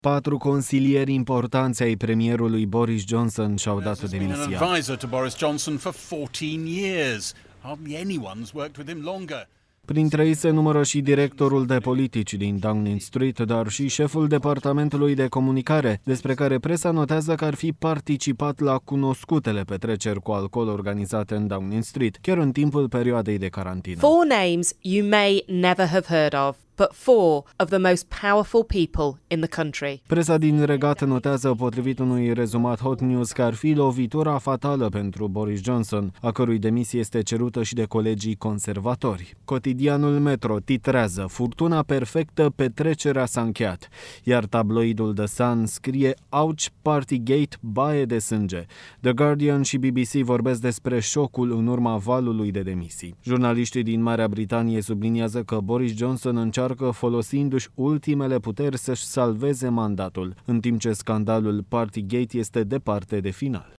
4 consilieri importanți ai premierului Boris Johnson și-au dat demisia. Printre ei se numără și directorul de politici din Downing Street, dar și șeful departamentului de comunicare, despre care presa notează că ar fi participat la cunoscutele petreceri cu alcool organizate în Downing Street, chiar în timpul perioadei de carantină. 4 names you may never have heard of, but 4 of the most powerful people in the country. Presa din Regat notează, potrivit unui rezumat Hot News, că ar fi lovitura fatală pentru Boris Johnson, a cărui demisie este cerută și de colegii conservatori. Cotidianul Metro titrează: "Furtuna perfectă, petrecerea s-a încheiat", iar tabloidul The Sun scrie: "Ouch, Partygate, baie de sânge". The Guardian și BBC vorbesc despre șocul în urma valului de demisii. Jurnaliștii din Marea Britanie subliniază că Boris Johnson încearcă, folosindu-și ultimele puteri, să-și salveze mandatul, în timp ce scandalul Partygate este departe de final.